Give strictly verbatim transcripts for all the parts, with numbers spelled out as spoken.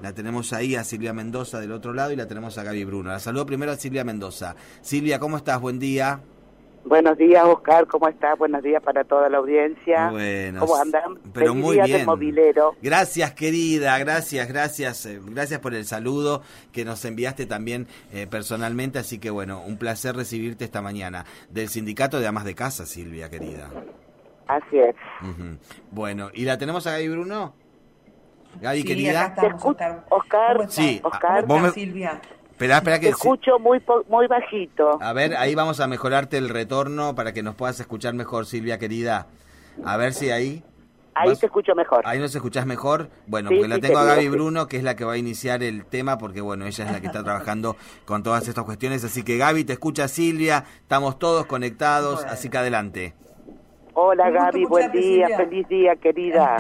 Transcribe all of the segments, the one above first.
La tenemos ahí a Silvia Mendoza del otro lado y la tenemos a Gaby Bruno. La saludo primero a Silvia Mendoza. Silvia, ¿cómo estás? Buen día. Buenos días, Oscar, ¿cómo estás? Buenos días para toda la audiencia. Bueno, ¿Cómo andan? pero Feliz muy día bien. del mobilero. Gracias, querida, gracias, gracias, eh, gracias por el saludo que nos enviaste también eh, personalmente, así que bueno, un placer recibirte esta mañana. Del Sindicato de Amas de Casa, Silvia, querida. Así es. Uh-huh. Bueno, ¿y la tenemos a Gaby Bruno? Gaby, sí, querida. Acá estamos, Oscar. Oscar, sí, Oscar. ¿Vos me... Silvia? Esperá, esperá que Te escucho muy muy bajito. A ver, ahí vamos a mejorarte el retorno para que nos puedas escuchar mejor, Silvia, querida. A ver si ahí... Ahí ¿Vas? te escucho mejor. Ahí nos escuchás mejor. Bueno, sí, porque la sí, tengo a Gaby sí. Bruno, que es la que va a iniciar el tema, porque bueno, ella es la que está trabajando con todas estas cuestiones. Así que Gaby, te escucha Silvia, estamos todos conectados, bueno. Así que adelante. Hola Gaby, buen día, Silvia. Feliz día, querida.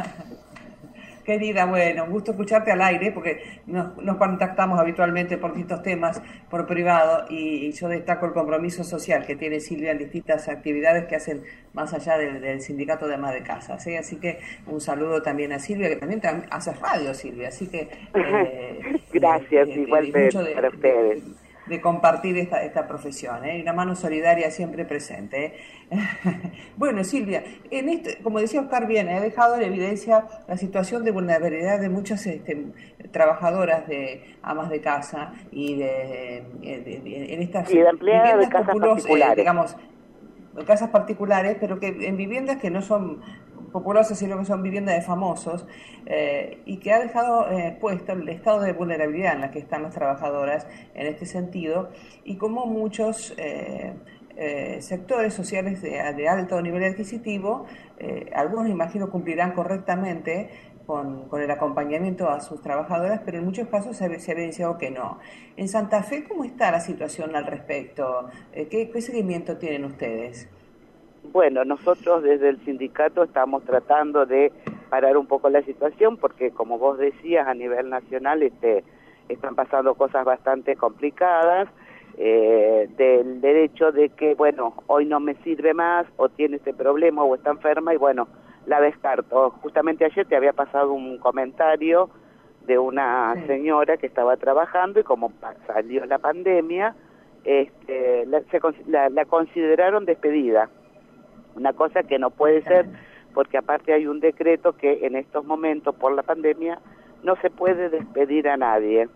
Querida, bueno, un gusto escucharte al aire, porque nos, nos contactamos habitualmente por distintos temas, por privado, y, y yo destaco el compromiso social que tiene Silvia en distintas actividades que hacen más allá del, del Sindicato de Amas de Casa, ¿sí? Así que un saludo también a Silvia, que también hace radio, Silvia, así que... Eh, Gracias, eh, igualmente de, para ustedes. De, de compartir esta, esta profesión, ¿eh? Y una mano solidaria siempre presente, ¿eh? Bueno, Silvia, en este, como decía Oscar bien, he dejado en evidencia la situación de vulnerabilidad de muchas este, trabajadoras de amas de casa y de, de, de, de en estas sí, de empleadas de casas populos, particulares. Eh, digamos, casas particulares, pero que en viviendas que no son populosas, sino que son viviendas de famosos, eh, y que ha dejado eh, puesto el estado de vulnerabilidad en la que están las trabajadoras en este sentido, y como muchos eh, eh, sectores sociales de, de alto nivel adquisitivo, eh, algunos imagino cumplirán correctamente con, con el acompañamiento a sus trabajadoras, pero en muchos casos se ha, se ha evidenciado que no. En Santa Fe, ¿cómo está la situación al respecto? Eh, ¿qué, ¿Qué seguimiento tienen ustedes? Bueno, nosotros desde el sindicato estamos tratando de parar un poco la situación porque, como vos decías, a nivel nacional este, están pasando cosas bastante complicadas, eh, del derecho de que, bueno, hoy no me sirve más, o tiene este problema, o está enferma, y bueno, la descarto. Justamente ayer te había pasado un comentario de una sí. señora que estaba trabajando y como salió la pandemia, este, la, se, la, la consideraron despedida. Una cosa que no puede ser, porque aparte hay un decreto que en estos momentos, por la pandemia, no se puede despedir a nadie.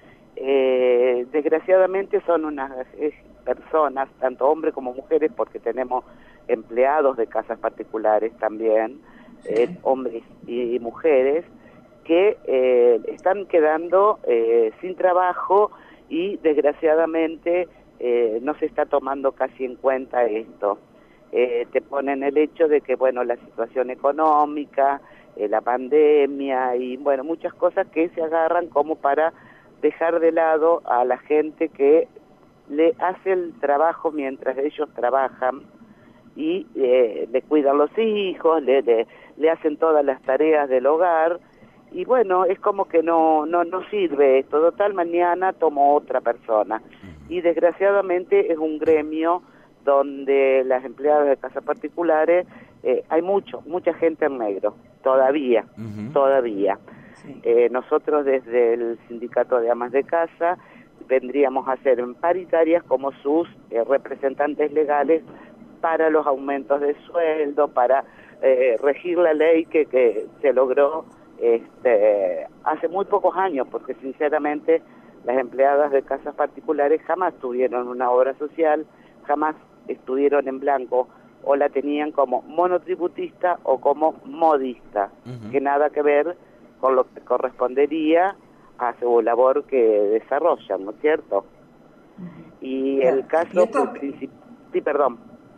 Eh, desgraciadamente son unas eh, personas, tanto hombres como mujeres, porque tenemos empleados de casas particulares también, sí. eh, hombres y, y mujeres, que eh, están quedando eh, sin trabajo y desgraciadamente eh, no se está tomando casi en cuenta esto. Eh, te ponen el hecho de que, bueno, la situación económica, eh, la pandemia y, bueno, muchas cosas que se agarran como para dejar de lado a la gente que le hace el trabajo mientras ellos trabajan y eh, le cuidan los hijos, le, le, le hacen todas las tareas del hogar y, bueno, es como que no, no, no sirve esto. Total, mañana tomo otra persona y, desgraciadamente, es un gremio donde las empleadas de casas particulares, eh, hay mucho, mucha gente en negro, todavía, uh-huh. todavía. Sí. Eh, nosotros desde el Sindicato de Amas de Casa vendríamos a ser en paritarias como sus eh, representantes legales para los aumentos de sueldo, para eh, regir la ley que, que se logró este, hace muy pocos años, porque sinceramente las empleadas de casas particulares jamás tuvieron una obra social, jamás estuvieron en blanco o la tenían como monotributista o como modista, uh-huh. que nada que ver con lo que correspondería a su labor que desarrollan, ¿no es cierto? Uh-huh. Y claro. el caso... ¿Y esto... princip... Sí, perdón.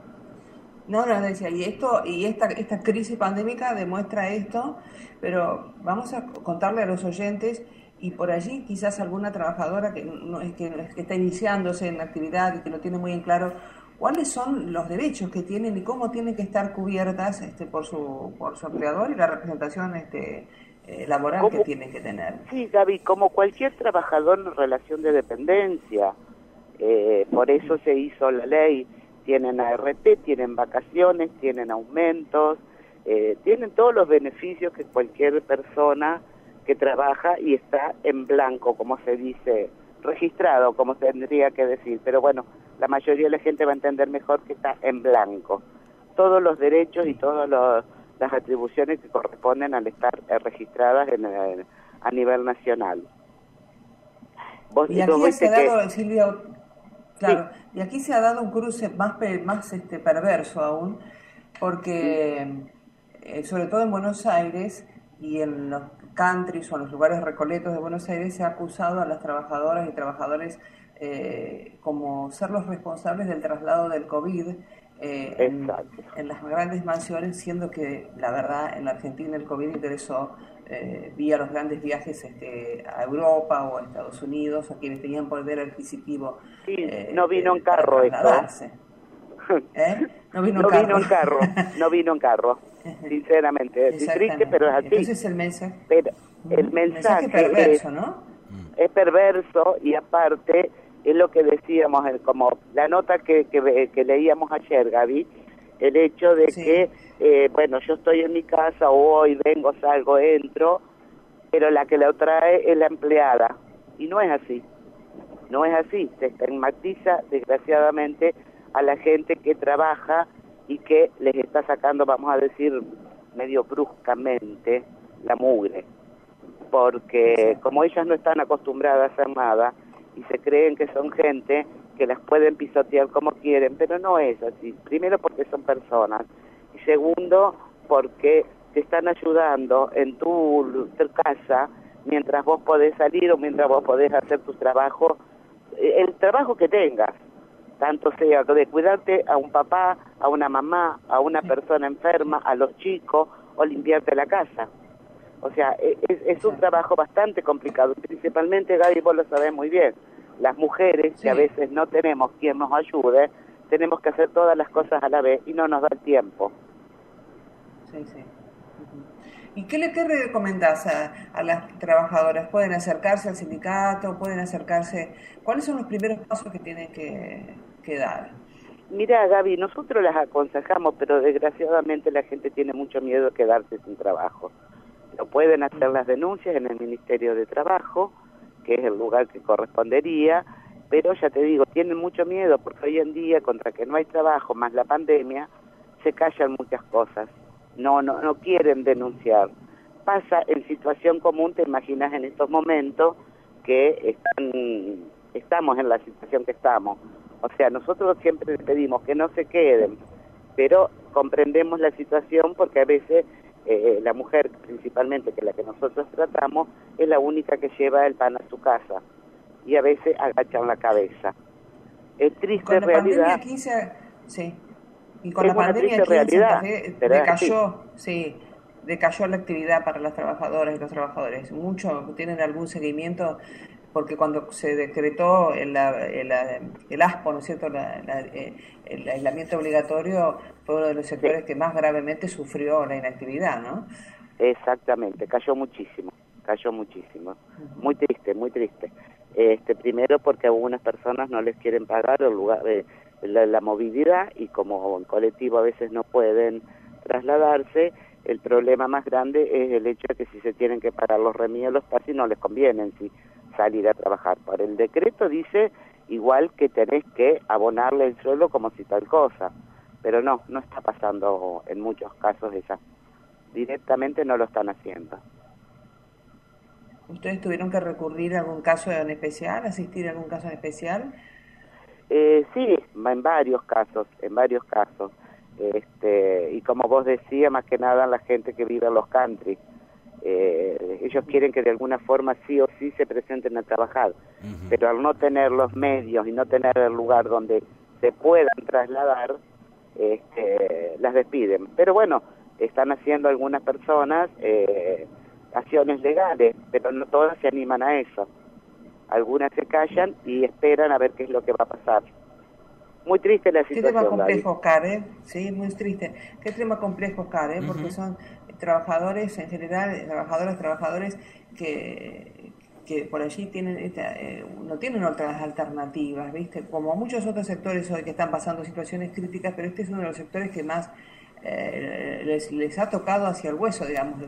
No, no, decía, y esto y esta esta crisis pandémica demuestra esto, pero vamos a contarle a los oyentes, y por allí quizás alguna trabajadora que, no, que, que está iniciándose en la actividad y que no tiene muy en claro cuáles son los derechos que tienen y cómo tienen que estar cubiertas este, por su por su empleador y la representación este, eh, laboral como, que tienen que tener. Sí, Gaby, como cualquier trabajador en relación de dependencia, eh, por eso se hizo la ley, tienen A R T, tienen vacaciones, tienen aumentos, eh, tienen todos los beneficios que cualquier persona que trabaja y está en blanco, como se dice, registrado, como tendría que decir, pero bueno, la mayoría de la gente va a entender mejor que está en blanco. Todos los derechos y todas las atribuciones que corresponden al estar eh, registradas en, en, a nivel nacional. Vos, y aquí se ha dado, que... Silvia, claro, sí. Y aquí se ha dado un cruce más, más este, perverso aún, porque sí. eh, sobre todo en Buenos Aires y en los countries o en los lugares recoletos de Buenos Aires se ha acusado a las trabajadoras y trabajadores eh, como ser los responsables del traslado del COVID eh, en, en las grandes mansiones, siendo que la verdad en la Argentina el COVID ingresó eh, vía los grandes viajes este, a Europa o a Estados Unidos, a quienes tenían poder adquisitivo. Sí, eh, no vino eh, en carro esto. ¿Eh? No vino, no en, vino carro. en carro, no vino en carro, sinceramente, es triste, pero es así. Entonces el mensaje, pero el mensaje, mensaje perverso, es, ¿no? Es perverso y aparte es lo que decíamos, como la nota que, que, que leíamos ayer, Gaby, el hecho de sí. que, eh, bueno, yo estoy en mi casa, hoy vengo, salgo, entro, pero la que la trae es la empleada, y no es así, no es así, se estigmatiza desgraciadamente a la gente que trabaja y que les está sacando, vamos a decir, medio bruscamente, la mugre, porque como ellas no están acostumbradas a hacer nada y se creen que son gente que las pueden pisotear como quieren, pero no es así. Primero porque son personas y segundo porque te están ayudando en tu, tu casa mientras vos podés salir o mientras vos podés hacer tu trabajo, el trabajo que tengas, tanto sea de cuidarte a un papá, a una mamá, a una persona enferma, a los chicos o limpiarte la casa. O sea, es, es un trabajo bastante complicado, principalmente, Gaby, vos lo sabés muy bien, las mujeres sí. que a veces no tenemos quien nos ayude, tenemos que hacer todas las cosas a la vez y no nos da el tiempo. Sí, sí. ¿Y qué le qué recomendás a, a las trabajadoras? ¿Pueden acercarse al sindicato? ¿Pueden acercarse? ¿Cuáles son los primeros pasos que tienen que, que dar? Mira, Gaby, nosotros las aconsejamos, pero desgraciadamente la gente tiene mucho miedo de quedarse sin trabajo. No pueden hacer las denuncias en el Ministerio de Trabajo, que es el lugar que correspondería, pero ya te digo, tienen mucho miedo porque hoy en día, contra que no hay trabajo más la pandemia, se callan muchas cosas. No, no, no quieren denunciar. Pasa en situación común, te imaginas en estos momentos que están, estamos en la situación que estamos. O sea, nosotros siempre les pedimos que no se queden, pero comprendemos la situación porque a veces eh, la mujer, principalmente, que es la que nosotros tratamos, es la única que lleva el pan a su casa y a veces agachan la cabeza. Es triste con la realidad. Pandemia aquí se... Sí. Y con es la pandemia aquí realidad, en Santa Fe decayó, sí, decayó la actividad para las trabajadoras y los trabajadores. Muchos tienen algún seguimiento porque cuando se decretó el, el, el ASPO, ¿no es cierto?, la, la, el aislamiento obligatorio, fue uno de los sectores sí. que más gravemente sufrió la inactividad, ¿no? Exactamente, cayó muchísimo, cayó muchísimo. Uh-huh. Muy triste, muy triste. Este, primero porque a algunas personas no les quieren pagar el lugar de La, la movilidad y como el colectivo a veces no pueden trasladarse, el problema más grande es el hecho de que si se tienen que pagar los remedios los taxis no les conviene en sí salir a trabajar. Por el decreto dice igual que tenés que abonarle el sueldo como si tal cosa, pero no, no está pasando en muchos casos esa. Directamente no lo están haciendo. ¿Ustedes tuvieron que recurrir a algún caso en especial, asistir a algún caso en especial? Eh, sí, en varios casos, en varios casos. Este, y como vos decías, más que nada la gente que vive en los country. Eh, ellos quieren que de alguna forma sí o sí se presenten a trabajar, uh-huh. pero al no tener los medios y no tener el lugar donde se puedan trasladar, este, las despiden. Pero bueno, están haciendo algunas personas eh, acciones legales, pero no todas se animan a eso. Algunas se callan y esperan a ver qué es lo que va a pasar. Muy triste la situación. Qué tema complejo, Oscar, ¿eh? Sí, muy triste. Qué tema complejo, Oscar, ¿eh? Porque uh-huh. son trabajadores en general, trabajadoras, trabajadores que, que por allí tienen esta, eh, no tienen otras alternativas, ¿viste? Como muchos otros sectores hoy que están pasando situaciones críticas, pero este es uno de los sectores que más eh, les, les ha tocado hacia el hueso, digamos, la,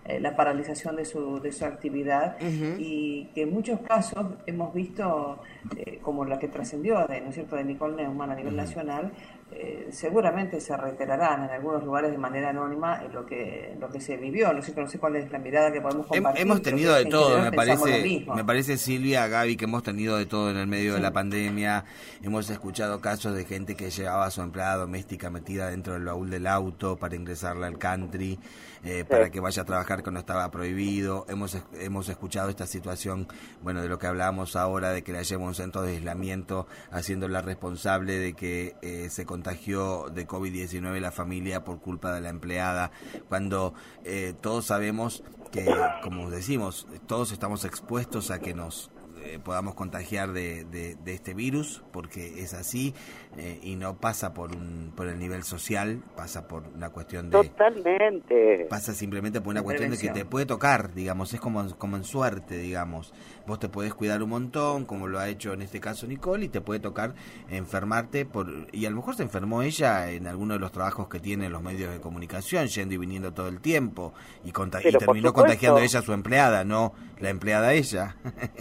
eh, la paralización de su, de su actividad, uh-huh. y que en muchos casos hemos visto, eh, como la que trascendió, de, ¿no es cierto?, de Nicole Neumann a nivel uh-huh. nacional, eh, seguramente se reiterarán en algunos lugares de manera anónima en lo que, en lo que se vivió. No sé, no sé cuál es la mirada que podemos compartir. Hemos tenido de todo, me parece, me parece, Silvia, Gaby, que hemos tenido de todo en el medio sí. de la pandemia. Hemos escuchado casos de gente que llevaba a su empleada doméstica metida dentro del baúl del auto para ingresarla al country, eh, sí. para que vaya a trabajar cuando estaba prohibido. Hemos hemos escuchado esta situación, bueno, de lo que hablábamos ahora, de que la lleva a un centro de aislamiento, haciéndola responsable de que eh, se contagió de COVID diecinueve la familia por culpa de la empleada, cuando eh, todos sabemos que, como decimos, todos estamos expuestos a que nos eh, podamos contagiar de, de, de este virus, porque es así, eh, y no pasa por un por el nivel social, pasa por una cuestión de... Totalmente. Pasa simplemente por una cuestión de que te puede tocar, digamos, es como, como en suerte, digamos. Vos te podés cuidar un montón, como lo ha hecho en este caso Nicole, y te puede tocar enfermarte, por y a lo mejor se enfermó ella en alguno de los trabajos que tiene en los medios de comunicación, yendo y viniendo todo el tiempo, y, conta y terminó contagiando ella a su empleada, no la empleada a ella.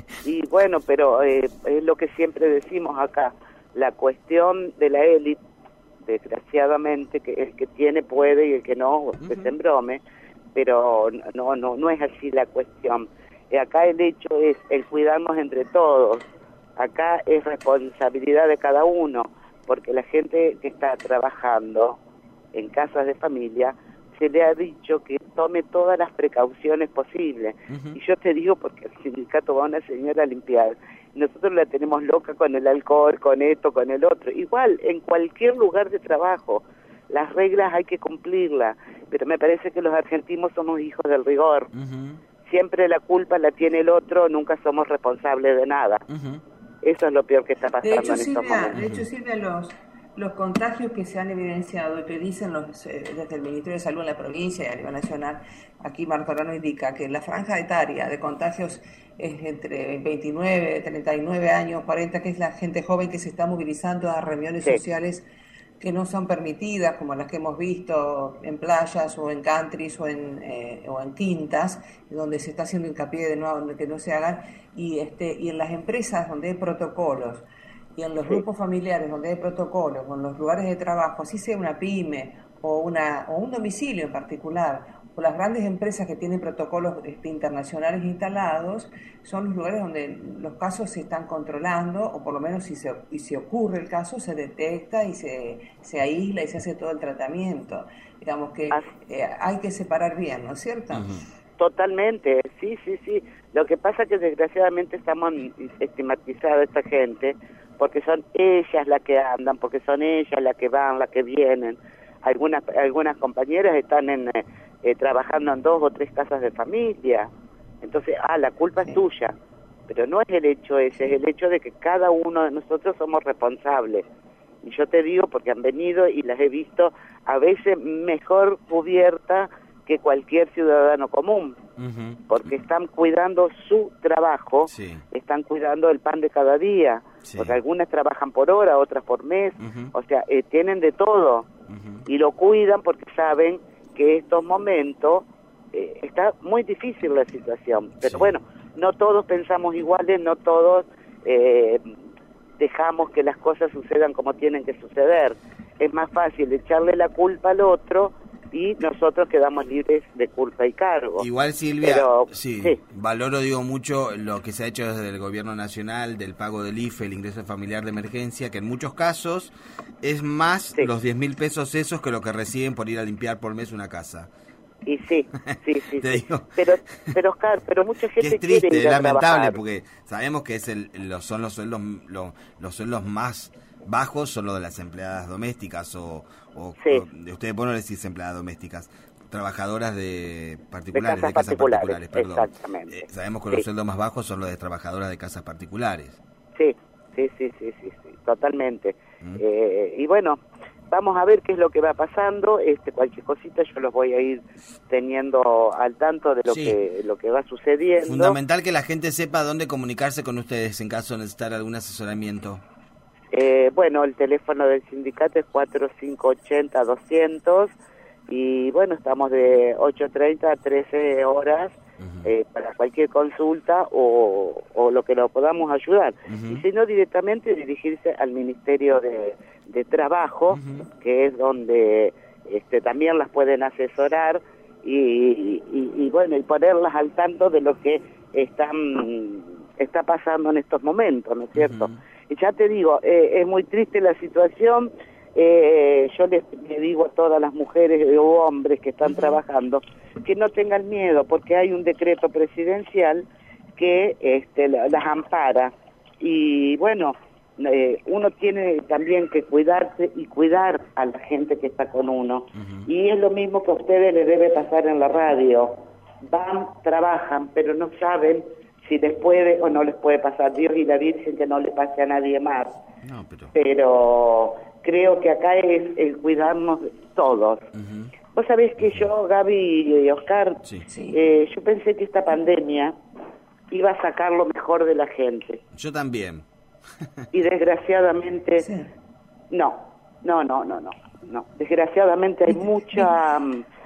Y bueno, pero eh, es lo que siempre decimos acá, la cuestión de la élite, desgraciadamente, que el que tiene puede y el que no, uh-huh. que se embrome, pero no, no, no es así la cuestión. Acá el hecho es el cuidarnos entre todos. Acá es responsabilidad de cada uno, porque la gente que está trabajando en casas de familia se le ha dicho que tome todas las precauciones posibles. Uh-huh. Y yo te digo, porque el sindicato va a una señora a limpiar, nosotros la tenemos loca con el alcohol, con esto, con el otro. Igual, en cualquier lugar de trabajo, las reglas hay que cumplirlas, pero me parece que los argentinos somos hijos del rigor. Uh-huh. Siempre la culpa la tiene el otro, nunca somos responsables de nada. Uh-huh. Eso es lo peor que está pasando hecho, en Silvia, estos momentos. De hecho, Silvia, los, los contagios que se han evidenciado y que dicen los, eh, desde el Ministerio de Salud en la provincia y a nivel nacional, aquí Martorano indica que la franja etaria de contagios es entre veintinueve, treinta y nueve años, cuarenta, que es la gente joven que se está movilizando a reuniones sí. sociales que no son permitidas, como las que hemos visto en playas o en countries o en, eh, o en quintas, donde se está haciendo hincapié de no, de que no se hagan, y, este, y en las empresas donde hay protocolos, y en los sí. grupos familiares donde hay protocolos, o en los lugares de trabajo, así sea una pyme o, una, o un domicilio en particular, o las grandes empresas que tienen protocolos este, internacionales instalados, son los lugares donde los casos se están controlando, o por lo menos si se, y si ocurre el caso, se detecta y se, se aísla y se hace todo el tratamiento. Digamos que eh, hay que separar bien, ¿no es cierto? Uh-huh. Totalmente, sí, sí, sí. Lo que pasa es que desgraciadamente estamos estigmatizados esta gente, porque son ellas las que andan, porque son ellas las que van, las que vienen. Algunas, algunas compañeras están en... Eh, Eh, trabajando en dos o tres casas de familia, entonces, ah, la culpa sí. es tuya, pero no es el hecho ese, es el hecho de que cada uno de nosotros somos responsables, y yo te digo porque han venido y las he visto a veces mejor cubierta que cualquier ciudadano común, uh-huh. porque están cuidando su trabajo, sí. están cuidando el pan de cada día, sí. porque algunas trabajan por hora, otras por mes, uh-huh. o sea, eh, tienen de todo, uh-huh. y lo cuidan porque saben que estos momentos eh, está muy difícil la situación, pero sí. bueno, no todos pensamos iguales, no todos eh, dejamos que las cosas sucedan como tienen que suceder. Es más fácil echarle la culpa al otro y nosotros quedamos libres de culpa y cargo. Igual, Silvia, pero, sí, sí, valoro, digo, mucho lo que se ha hecho desde el gobierno nacional, del pago del I F E, el ingreso familiar de emergencia, que en muchos casos es más sí. los diez mil pesos esos que lo que reciben por ir a limpiar por mes una casa. Y sí, sí, sí, Te sí. digo. Pero, pero Oscar, pero mucha gente que es triste, quiere ir es a lamentable, trabajar. porque sabemos que es el, los, son los sueldos, los, los sueldos más bajos, son los de las empleadas domésticas, o, o, sí. o ustedes, vos no les decís empleadas domésticas, trabajadoras de particulares, de casas, de casas particulares, particulares, perdón. Exactamente. Eh, sabemos que sí. los sueldos más bajos son los de trabajadoras de casas particulares. Sí, sí, sí, sí, sí, sí totalmente. ¿Mm? Eh, y bueno, vamos a ver qué es lo que va pasando. Este, cualquier cosita yo los voy a ir teniendo al tanto de lo sí. que lo que va sucediendo. Fundamental que la gente sepa dónde comunicarse con ustedes en caso de necesitar algún asesoramiento. Eh, bueno, el teléfono del sindicato es cuatro cinco ocho cero doscientos. y bueno, estamos de ocho treinta a trece horas uh-huh. eh, para cualquier consulta o, o lo que lo podamos ayudar. Uh-huh. Y si no, directamente dirigirse al Ministerio de, de Trabajo, uh-huh. que es donde este, también las pueden asesorar y, y, y bueno, y ponerlas al tanto de lo que están está pasando en estos momentos, ¿no es cierto? Uh-huh. Y ya te digo, eh, es muy triste la situación. Eh, yo les, les digo a todas las mujeres o hombres que están uh-huh. trabajando que no tengan miedo, porque hay un decreto presidencial que este, las ampara. Y bueno, eh, uno tiene también que cuidarse y cuidar a la gente que está con uno. Uh-huh. Y es lo mismo que a ustedes les debe pasar en la radio. Van, trabajan, pero no saben si les puede o no les puede pasar. Dios y la Virgen que no le pase a nadie más. No, pero... pero creo que acá es el cuidarnos todos. Uh-huh. Vos sabés que yo, Gaby y Oscar, sí. eh, yo pensé que esta pandemia iba a sacar lo mejor de la gente. Yo también. Y desgraciadamente, sí. no, no, no, no, no, no. Desgraciadamente hay mucha,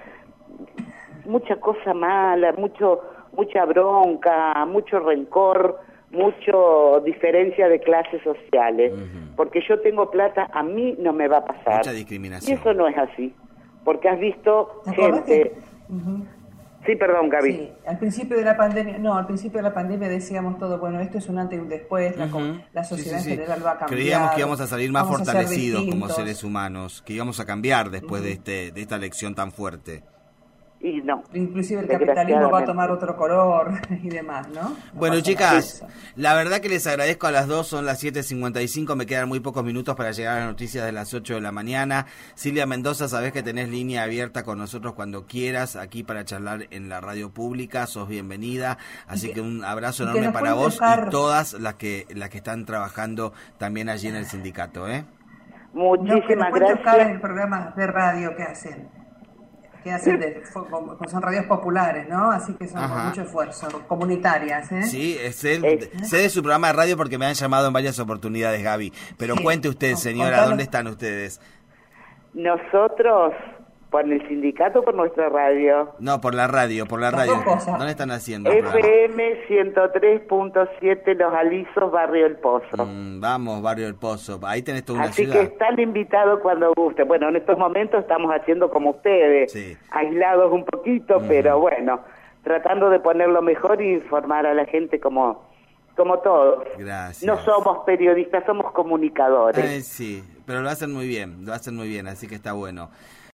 mucha cosa mala, mucho, mucha bronca, mucho rencor, mucho diferencia de clases sociales. Uh-huh. Porque yo tengo plata, a mí no me va a pasar. Mucha discriminación. Y eso no es así. Porque has visto gente... Uh-huh. Sí, perdón, Gaby. Sí, al principio de la pandemia, no, al principio de la pandemia decíamos todo, bueno, esto es un antes y un después, la, uh-huh. la sociedad sí, sí, en general sí. va a cambiar. Creíamos que íbamos a salir más fortalecidos como seres humanos, que íbamos a cambiar después uh-huh. de este de esta elección tan fuerte. Y no. Inclusive el capitalismo va a tomar otro color y demás, ¿no? no bueno, chicas, la verdad que les agradezco a las dos, son las siete cincuenta y cinco, me quedan muy pocos minutos para llegar a las noticias de las ocho de la mañana. Silvia Mendoza, sabés que tenés línea abierta con nosotros cuando quieras, aquí para charlar en la radio pública, sos bienvenida, así que, que un abrazo enorme para vos dejar... y todas las que las que están trabajando también allí en el sindicato, ¿eh? Muchísimas no, gracias. En el programa de radio que hacen. Que hacen de, son radios populares, ¿no? Así que son Ajá. con mucho esfuerzo, comunitarias, ¿eh? Sí, sé, ¿Eh? sé de su programa de radio porque me han llamado en varias oportunidades, Gaby. Pero sí. cuente usted, señora, Contalo. ¿Dónde están ustedes? Nosotros, por el sindicato o por nuestra radio. No, por la radio, por la radio. ¿Dónde están haciendo? F M ciento tres punto siete Los Alisos, Barrio El Pozo. Mm, vamos, Barrio El Pozo. Ahí tenés toda una Así ciudad. Así que están invitados cuando guste. Bueno, en estos momentos estamos haciendo como ustedes, sí. aislados un poquito, mm. pero bueno, tratando de ponerlo mejor y informar a la gente como, como todos. Gracias. No somos periodistas, somos comunicadores. Eh, sí, pero lo hacen muy bien, lo hacen muy bien, así que está bueno.